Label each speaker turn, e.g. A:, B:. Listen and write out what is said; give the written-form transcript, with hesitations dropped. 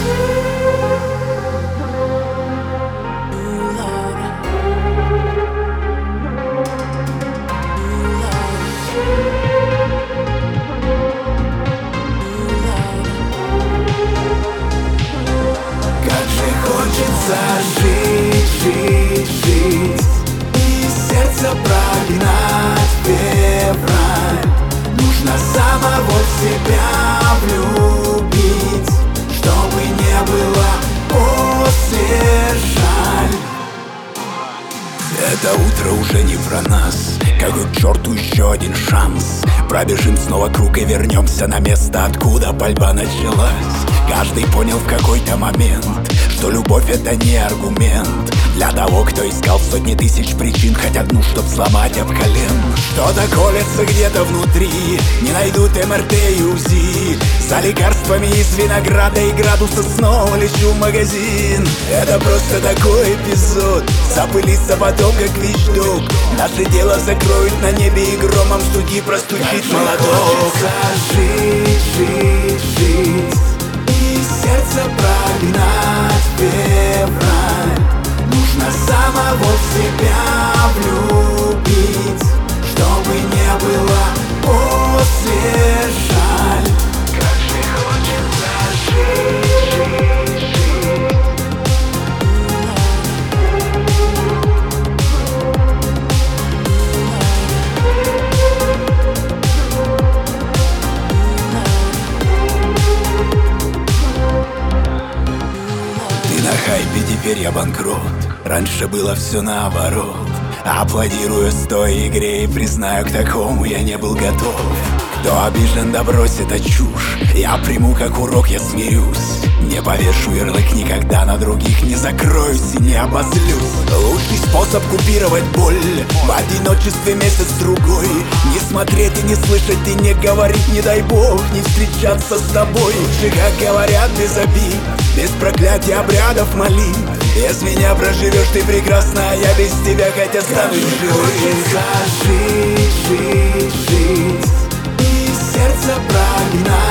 A: Жить и сердце прогнать февраль. Нужно самого себя влюбить, чтобы не было после жаль. Это утро уже не про нас. Какой к черту еще один шанс? Пробежим снова круг и вернемся на место, откуда пальба началась. Каждый понял в какой-то момент, что любовь это не аргумент. Для того, кто искал сотни тысяч причин, хоть одну, чтоб сломать об колен. Что-то колется где-то внутри, не найдут МРТ и УЗИ. За лекарствами из винограда и градуса снова лечу в магазин. Это просто такой эпизод, запылится потом как вещдок. Наше дело закроют на небе и громом стуки простучит молоток. Жить и сердце прогнать февраль. Нужно самого себя влюбить, чтобы не было после жаль. Как же хочется жить. Ты на хайпе, теперь я банкрот. Раньше было все наоборот. Аплодирую стоя игре и признаю, к такому я не был готов. Кто обижен, да брось, это чушь. Я приму как урок, я смирюсь. Не повешу ярлык никогда на других, не закроюсь и не обозлюсь. Лучший способ купировать боль в одиночестве месяц-другой. Не смотреть и не слышать и не говорить, не дай бог, не встречаться с тобой. Лучше, как говорят, без обид, без проклятия, обрядов, молитв. Без меня проживешь ты прекрасно, а я без тебя хотя стану живым. Хочется жить и сердце прогнать